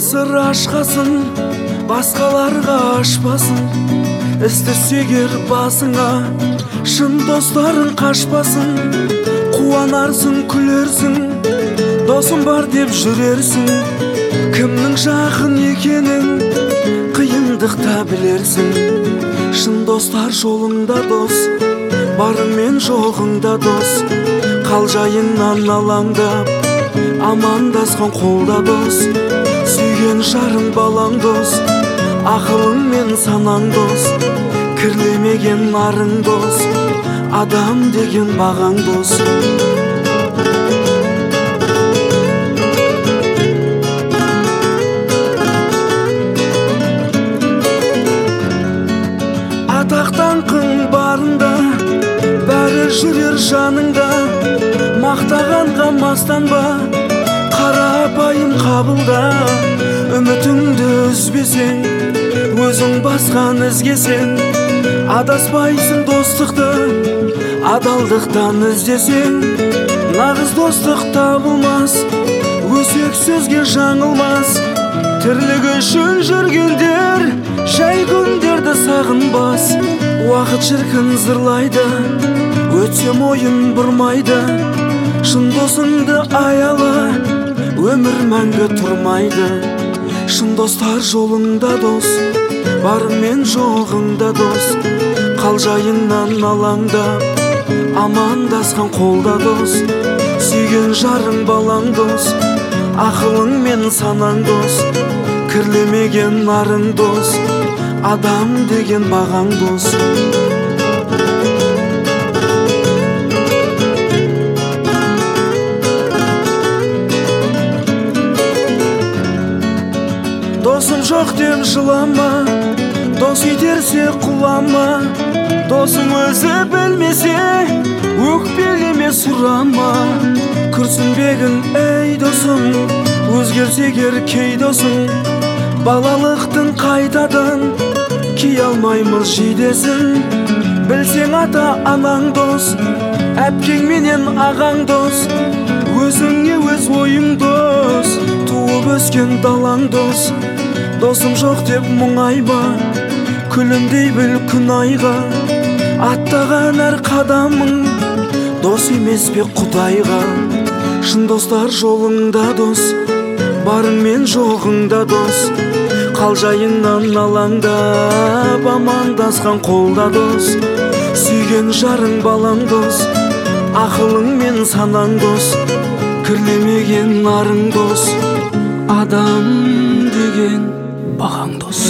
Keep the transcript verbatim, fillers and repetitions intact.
сыр ашқасын, басқаларға ашпасын. Істерсе егер басыңа, шын достарың қашпасын. Қуанарсың, күлерсің, досым бар деп жүрерсің. Кімнің жақын екенін қиындықта білерсің. Шын достар жолыңда дос, барымен жоғыңда дос. Қалжайыңнан алаңдап, амандасқан қолда дос. Сүйген жарың балаң дос, ақылың мен санаң дос. Кірлемеген нарың дос, адам деген бағаң дос. Атақтанқың барында, бәрі жүрер жаныңда. Мақтағанға мастанба, қарапайым қабылда. Үмітіңді үзбесең, өзің басқан ізгесең. Адаспайсың достықты, адалдықтан іздесең. Нағыз достық табылмас, өсек сөзге жаңылмас. Тірлігі үшін жүргендер жай күндерді сағынбас. Уақыт шіркін зырлайды, өтсем ойын бұрмайды. Шын досыңды аяла, өмір мәңгі тұрмайды. Шын достар жолыңда дос, барымен жоғыңда дос. Қалжайыңнан алаңдап, амандасқан қолда дос. Сүйген жарың балаң дос, ақылың мен санаң дос. Кірлемеген нарың дос, адам деген бағаң дос. Досым жоқ деп жылама, дос итерсе құлама. Досың өзі білмесе, өкпелеме сұрама. Күрсінбегін ей досым, өзгерсе егер кей досың. Балалықтың қайтадан кей алмаймыз жидесін. Білсең ата анаң дос, әпкең менен ағаң дос. Өзіңе өз ойың дос, туып өскен далаң дос. Досым жоқ деп мұңайма, күлімдей біл күн айға. Аттаған әр қадамың дос емес пе Құдайға. Шын достар жолыңда дос, барыңмен жоғыңда дос. Қалжайыңнан алаңдап, амандасқан қолда дос. Сүйген жарың балаң дос, ақылың мен санаң дос. Кірлемеген нарың дос, адам деген бағаң дос.